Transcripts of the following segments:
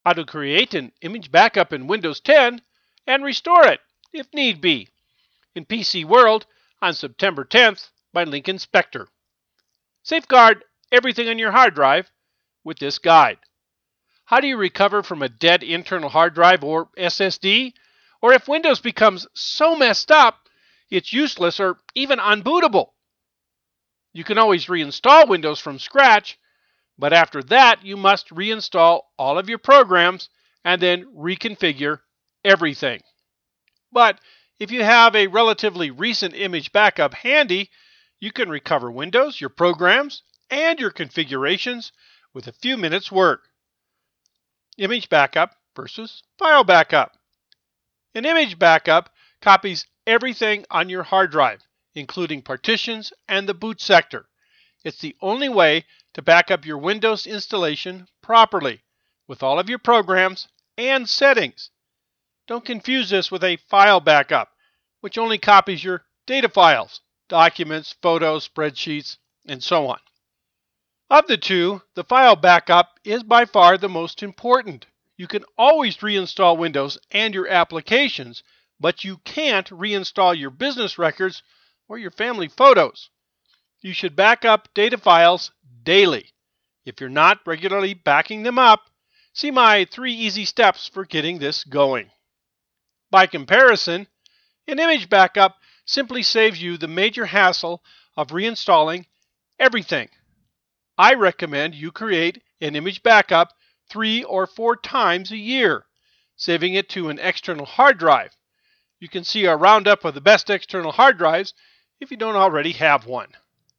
how to create an image backup in Windows 10 and restore it, if need be, in PC World on September 10th by Lincoln Spector. Safeguard everything on your hard drive with this guide. How do you recover from a dead internal hard drive or SSD? Or if Windows becomes so messed up, it's useless or even unbootable. You can always reinstall Windows from scratch, but after that, you must reinstall all of your programs and then reconfigure everything. But if you have a relatively recent image backup handy, you can recover Windows, your programs, and your configurations with a few minutes' work. Image backup versus file backup. An image backup copies everything on your hard drive, including partitions and the boot sector. It's the only way to back up your Windows installation properly, with all of your programs and settings. Don't confuse this with a file backup, which only copies your data files, documents, photos, spreadsheets, and so on. Of the two, the file backup is by far the most important. You can always reinstall Windows and your applications, but you can't reinstall your business records or your family photos. You should back up data files daily. If you're not regularly backing them up, see my 3 easy steps for getting this going. By comparison, an image backup simply saves you the major hassle of reinstalling everything. I recommend you create an image backup 3 or 4 times a year, saving it to an external hard drive. You can see our roundup of the best external hard drives if you don't already have one.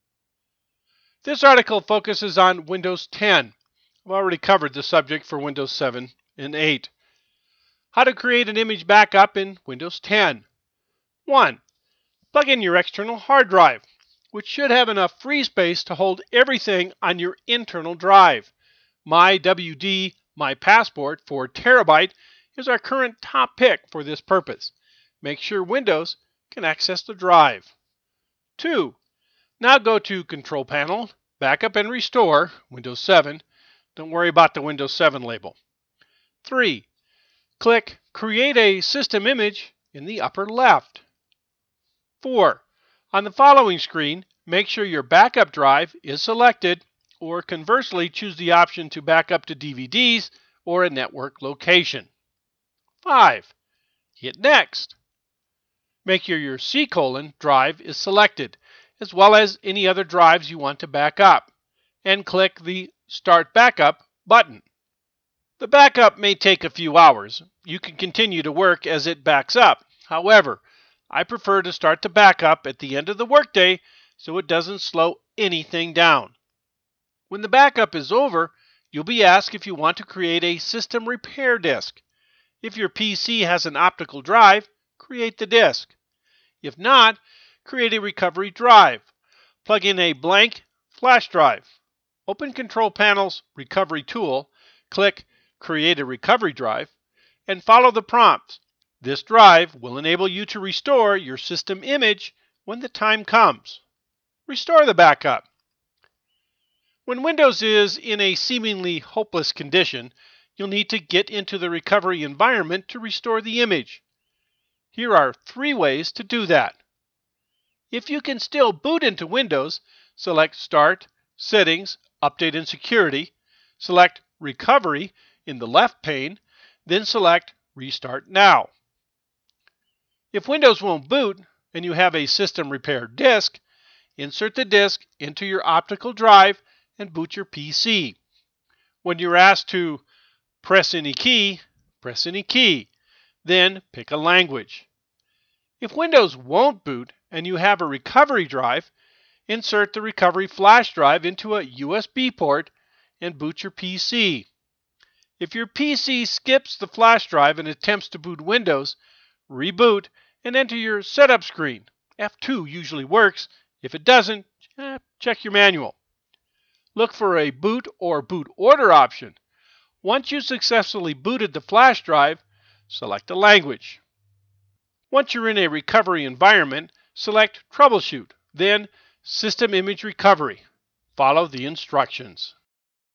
This article focuses on Windows 10. I've already covered the subject for Windows 7 and 8. How to create an image backup in Windows 10. 1. Plug in your external hard drive, which should have enough free space to hold everything on your internal drive. My WD My Passport 4 terabyte is our current top pick for this purpose. Make sure Windows can access the drive. 2. Now go to Control Panel, Backup and Restore, Windows 7. Don't worry about the Windows 7 label. 3. Click Create a System Image in the upper left. 4. On the following screen, make sure your backup drive is selected, or conversely, choose the option to back up to DVDs or a network location. 5. Hit Next. Make sure your C: drive is selected, as well as any other drives you want to back up, and click the Start Backup button. The backup may take a few hours. You can continue to work as it backs up. However, I prefer to start the backup at the end of the workday so it doesn't slow anything down. When the backup is over, you'll be asked if you want to create a system repair disk. If your PC has an optical drive, create the disk. If not, create a recovery drive. Plug in a blank flash drive. Open Control Panel's Recovery tool, click Create a Recovery Drive, and follow the prompts. This drive will enable you to restore your system image when the time comes. Restore the backup. When Windows is in a seemingly hopeless condition, you'll need to get into the recovery environment to restore the image. Here are 3 ways to do that. If you can still boot into Windows, select Start, Settings, Update and Security, select Recovery in the left pane, then select Restart Now. If Windows won't boot and you have a system repair disk, insert the disk into your optical drive and boot your PC. When you're asked to press any key, then pick a language. If Windows won't boot and you have a recovery drive, insert the recovery flash drive into a USB port and boot your PC. If your PC skips the flash drive and attempts to boot Windows, reboot and enter your setup screen. F2 usually works. If it doesn't, check your manual. Look for a boot or boot order option. Once you successfully booted the flash drive, select a language. Once you're in a recovery environment, select Troubleshoot, then System Image Recovery. Follow the instructions.